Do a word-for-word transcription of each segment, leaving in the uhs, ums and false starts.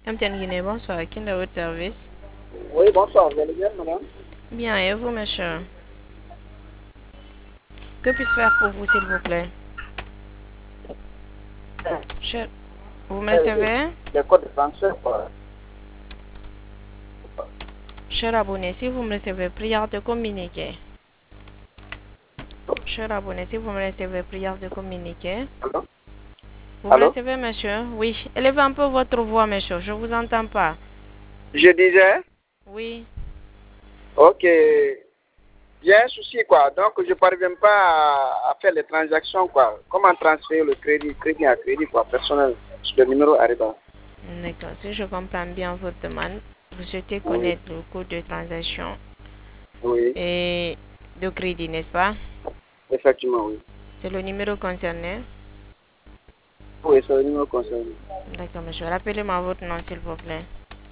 Amtian Guinée, bonsoir. Qui est de votre service? Oui, bonsoir. Vous allez bien, madame? Bien, et vous, monsieur? Que puis-je faire pour vous, s'il vous plaît? Je... Vous me recevez? Le code de transfert, quoi. Cher abonné, si vous me recevez, prière de communiquer. Cher abonné, si vous me recevez, prière de communiquer. Allô? Vous me Allô? recevez, monsieur? Oui. Élevez un peu votre voix, monsieur. Je vous entends pas. Je disais, Oui. ok, il y a un souci, quoi. Donc, je ne parviens pas à, à faire les transactions, quoi. Comment transférer le crédit, crédit à crédit, quoi, personnel, sur le numéro arrivant. D'accord. Si je comprends bien votre demande, vous souhaitez Oui, connaître le coût de transaction oui, et de crédit, n'est-ce pas? effectivement, oui. C'est le numéro concerné. Oui, c'est le numéro concerné. D'accord, monsieur. Rappelez-moi votre nom, s'il vous plaît.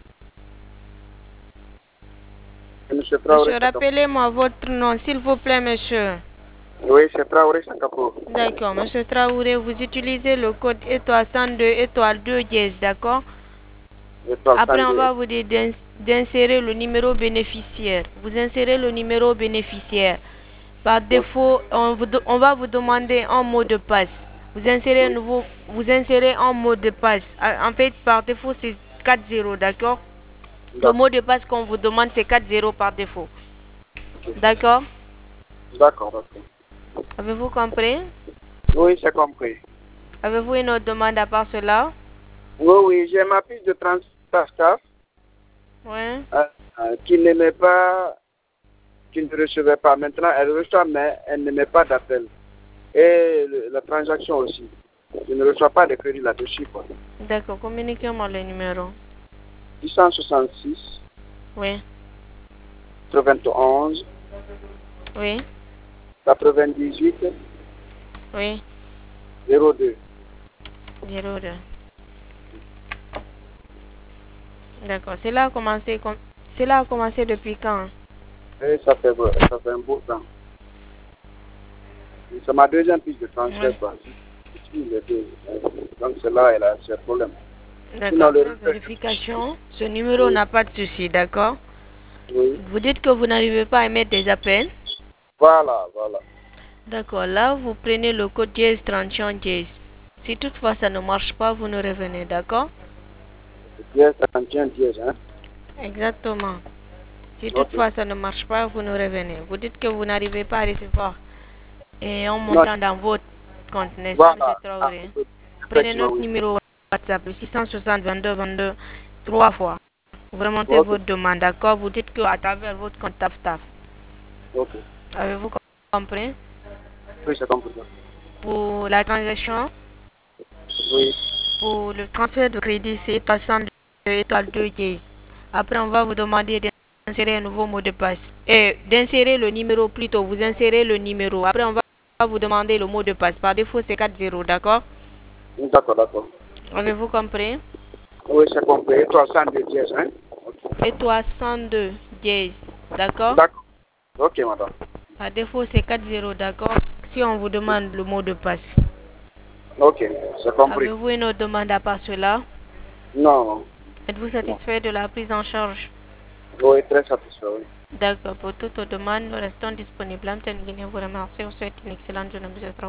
Monsieur Traoré Monsieur, Sakapo. rappelez-moi votre nom, s'il vous plaît, monsieur. Oui, c'est Traoré Sakapo. D'accord, monsieur Traoré, vous utilisez le code étoile cent deux étoile deux dièse, d'accord? Étoile Après, on cent deux. va vous dire d'ins- d'insérer le numéro bénéficiaire. Vous insérez le numéro bénéficiaire. Par Ok, défaut, on, vous de- on va vous demander un mot de passe. Vous insérez un oui, nouveau, vous insérez un mot de passe. Ah, En fait, par défaut, c'est quatre zéro, d'accord? Le mot d'accord. de passe qu'on vous demande, c'est quatre zéro par défaut. D'accord? D'accord, d'accord. Avez-vous compris? Oui, j'ai compris. Avez-vous une autre demande à part cela? Oui, oui, j'ai ma fiche de transfert staff Oui. euh, euh, qui n'aimait pas, qui ne recevait pas. Maintenant, elle reçoit, mais elle n'aimait pas d'appel. Et le- la transaction aussi. Je ne reçois pas de crédit là-dessus, quoi. D'accord, communiquez-moi le numéro. six cent soixante-six, Oui. quatre-vingt-onze, Oui. quatre-vingt-dix-huit, Oui. zéro deux. zéro deux. D'accord. Cela a commencé com- Cela a commencé depuis quand? Et ça fait, ça fait un beau temps. C'est ma deuxième fiche de Oui. transfert, quoi. J'utilise les deux. Euh, Donc, c'est là, elle a ses problèmes. D'accord. Sinon, le Après reste, vérification, ce numéro oui, n'a pas de souci, d'accord? oui. Vous dites que vous n'arrivez pas à émettre des appels. Voilà, voilà. D'accord. Là, vous prenez le code dièse trente et un dièse. Si toutefois ça ne marche pas, vous nous revenez, d'accord? Dièse, trente et un dièse, hein. Exactement. Si Ok. toutefois ça ne marche pas, vous nous revenez. Vous dites que vous n'arrivez pas à recevoir et un Non, montant dans votre compte, n'est-ce pas, monsieur voilà. Ah, Traoré? oui. Prenez Effectivement, notre oui. numéro WhatsApp, le six cent soixante vingt-deux vingt-deux, trois fois. Vous remontez Ok, votre demande, d'accord? Vous dites qu'à travers votre compte T A F T A F. ok. Avez-vous compris? Oui, c'est compris. Pour la transaction, Oui, pour le transfert de crédit, c'est étoile cent deux étoile deux dièse. Après, on va vous demander d'insérer un nouveau mot de passe. Et d'insérer le numéro plutôt. Vous insérez le numéro. Après, on va vous demander le mot de passe. Par défaut, c'est quatre zéro, d'accord? d'accord, d'accord. Avez-vous compris? Oui, c'est compris. Et toi, cent deux dièse, hein. Étoile cent deux dièse, d'accord? D'accord. Ok, madame. Par défaut, c'est quatre zéro, d'accord? Si on vous demande le mot de passe. Ok, c'est compris. Avez-vous une autre demande à part cela? Non, Êtes-vous non. satisfait de la prise en charge? Oui, très satisfait, oui. D'accord. Pour toute autre demande, nous restons disponibles. Antenne Guinée vous remercie. Vous souhaite une excellente journée, monsieur Traoré.